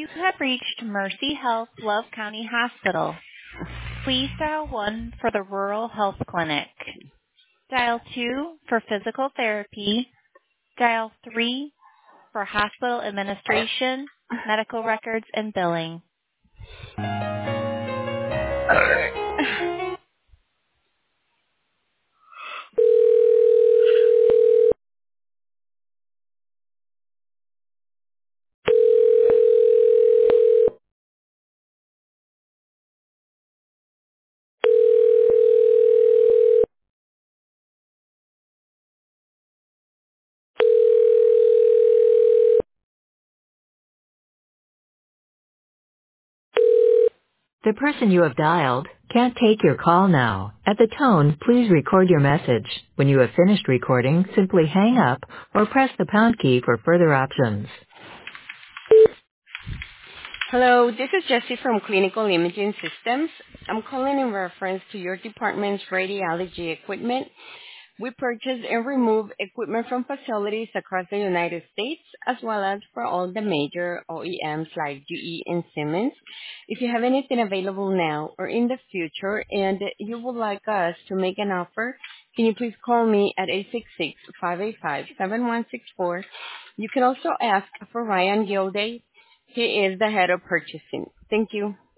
You have reached Mercy Health Love County Hospital. Please dial 1 for the Rural Health Clinic. Dial 2 for physical therapy. Dial 3 for hospital administration, medical records, and billing. The person you have dialed can't take your call now. At the tone, please record your message. When you have finished recording, simply hang up or press the pound key for further options. Hello, this is Jessie from Clinical Imaging Systems. I'm calling in reference to your department's radiology equipment. We purchase and remove equipment from facilities across the United States, as well as for all the major OEMs like GE and Siemens. If you have anything available now or in the future and you would like us to make an offer, can you please call me at 866-585-7164. You can also ask for Ryan Gilday. He is the head of purchasing. Thank you.